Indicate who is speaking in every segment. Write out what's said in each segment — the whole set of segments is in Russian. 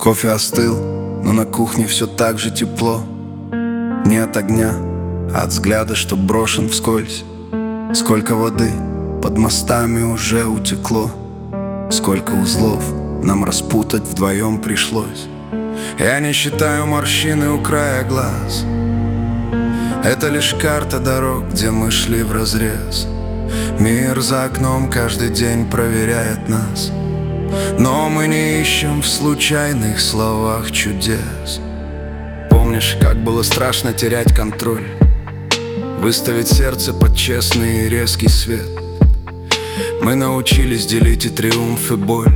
Speaker 1: Кофе остыл, но на кухне все так же тепло. Не от огня, а от взгляда, что брошен вскользь. Сколько воды под мостами уже утекло, сколько узлов нам распутать вдвоем пришлось. Я не считаю морщины у края глаз. Это лишь карта дорог, где мы шли вразрез. Мир за окном каждый день проверяет нас, но мы не ищем в случайных словах чудес. Помнишь, как было страшно терять контроль, выставить сердце под честный и резкий свет? Мы научились делить и триумф, и боль,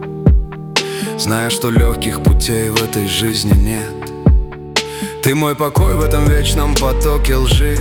Speaker 1: зная, что легких путей в этой жизни нет. Ты мой покой в этом вечном потоке лжи,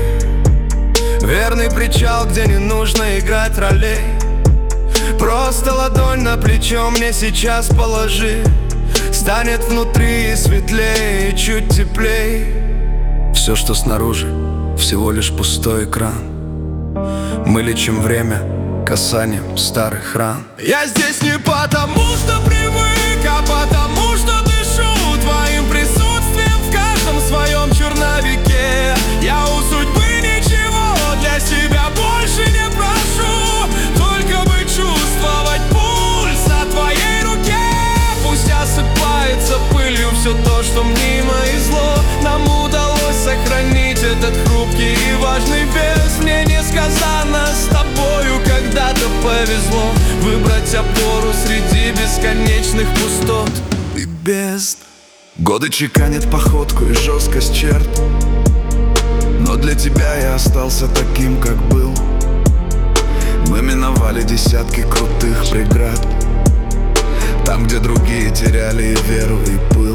Speaker 1: верный причал, где не нужно играть ролей. Просто ладонь на плечо мне сейчас положи, станет внутри светлее и чуть теплей. Все, что снаружи, всего лишь пустой экран. Мы лечим время касанием старых ран.
Speaker 2: Я здесь не потому, что привык, а потому, что дышу твоим присутствием в каждом своем черновике. Я у судьбы ничего для себя больше не прошу, только бы чувствовать пульс на твоей руке. Пусть осыпается пылью все то, что мимо и зло. Нам удалось сохранить этот хрупкий и важный вес. Мне несказанно с тобою когда-то повезло выбрать опору среди бесконечных пустот и бездн.
Speaker 1: Годы чеканят походку и жесткость черт, но для тебя я остался таким, как был. Мы миновали десятки крутых преград, там, где другие теряли и веру, и пыл.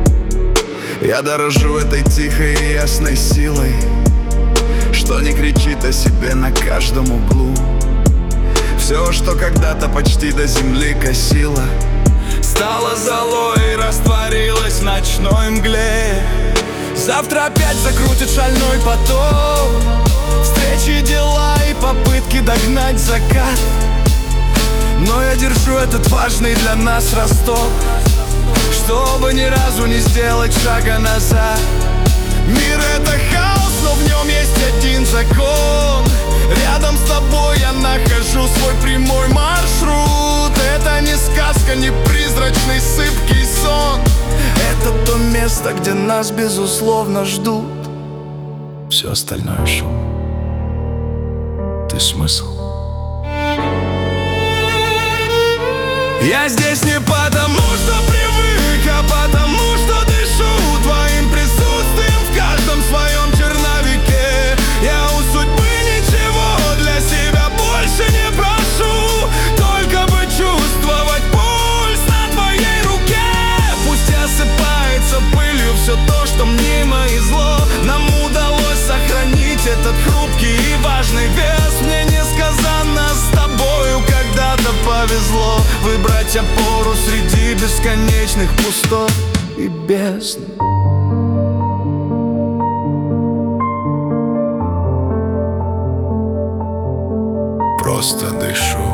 Speaker 1: Я дорожу этой тихой и ясной силой, что не кричит о себе на каждом углу. Все, что когда-то почти до земли косило,
Speaker 2: стало золой и растворилось в ночной мгле. Завтра опять закрутит шальной поток, встречи, дела и попытки догнать закат. Но я держу этот важный для нас росток, чтобы ни разу не сделать шага назад. Мир — это хаос, но в нем есть один закон. Рядом с тобой я нахожу свой прямой маршрут. Это не сказка, не призрачный сыпкий сон. Это то место, где нас безусловно ждут.
Speaker 1: все остальное шум. Ты смысл.
Speaker 2: Я здесь не потому, что привык, а потому, что дышу твоим присутствием в каждом своем черновике. Я у судьбы ничего для себя больше не прошу, только бы чувствовать пульс на твоей руке. Пусть осыпается пылью все то, что мнимо и зло. Нам удалось сохранить этот хрупкий и важный вес. Мне несказанно с тобою когда-то повезло выбрать опору среди бесконечных пустот и бездн.
Speaker 1: Просто дышу.